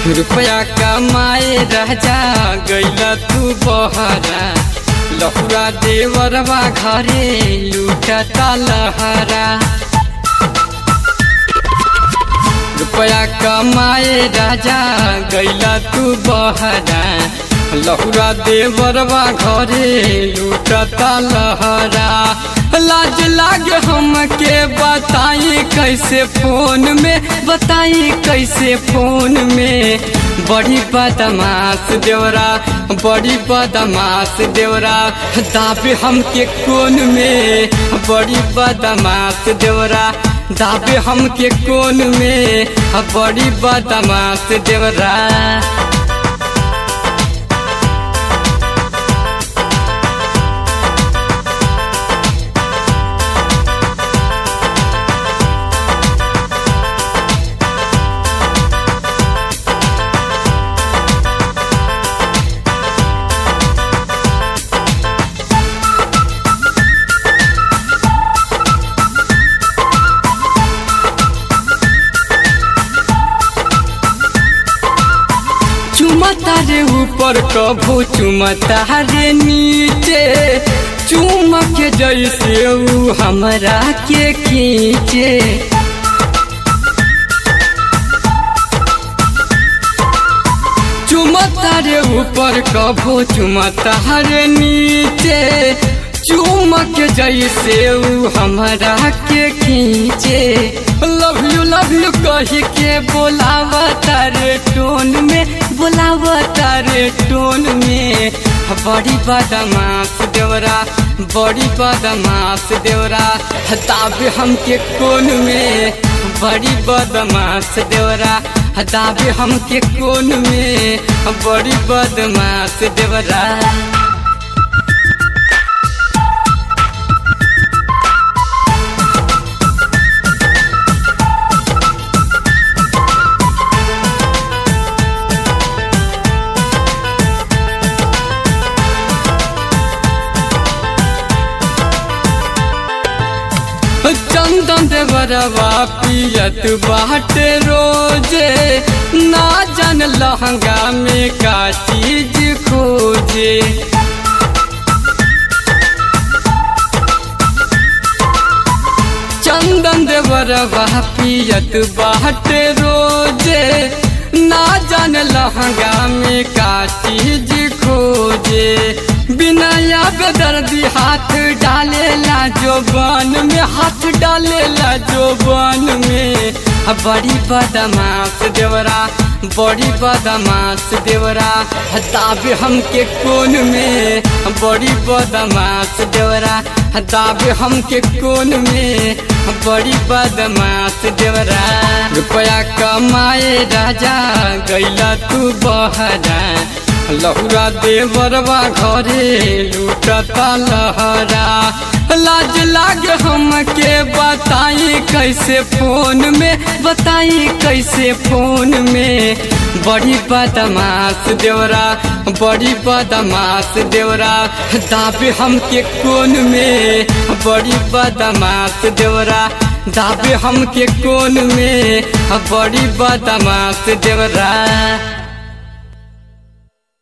रुपया कमाए राजा गैला तू बहरा, लहुरा देवरवा घरे लूटता लहरा। रुपया कमाए राजा गैला तू बहरा, लहुरा देवरवा घरे लूटता लहरा। लाज लागे हमके बताई कैसे फोन में, बताई कैसे फोन में। बड़ी बदमाश देवरा, बड़ी बदमाश देवरा, दाबे हमके कोन में। बड़ी बदमाश देवरा, दाबे हमके कोन में। बड़ी बदमाश देवरा। चुमता रे ऊपर कभू चुमता रे नीचे, चुमक जैसे ऊ हमरा के खींचे। चुमता रे ऊपर कभू चुमता रे नीचे, चुमक जैसे ऊ हमरा के खींचे। लव यू कही के बोलावता रे टोन में, बोलावता रे टोन में। बड़ी बदमाश देवरा, बड़ी बदमाश देवरा, दाबे हमके कोन में। बड़ी बदमाश देवरा, दाबे हमके कोन में। बड़ी बदमाश देवरा। चंदन देवरवा पियत बाटे रोजे, ना जान लहंगा में का चीज खोजे। चंदन देवरवा पियत बाटे रोजे, ना जान लहंगा में का चीज खोजे। बिना बेदर्दी हाथ डालेला जोबान में, हाथ डालेला जोबान में। बड़ी बदमाश देवरा, बड़ी बदमाश देवरा, दाबे हमके कोन में। बड़ी बदमाश देवरा, दाबे हमके कोन में। बड़ी बदमाश देवरा। रुपया कमाए राजा गैला तू बहरा, लहुरा देवरवा घरे लूटता लहरा। लाज लागे हमके बताई कैसे फोन में, बताई कैसे फोन में। बड़ी बदमाश देवरा, बड़ी बदमाश देवरा, दाबे हमके कोन में। बड़ी बदमाश देवरा, दाबे हमके कोन में। बड़ी बदमाश देवरा।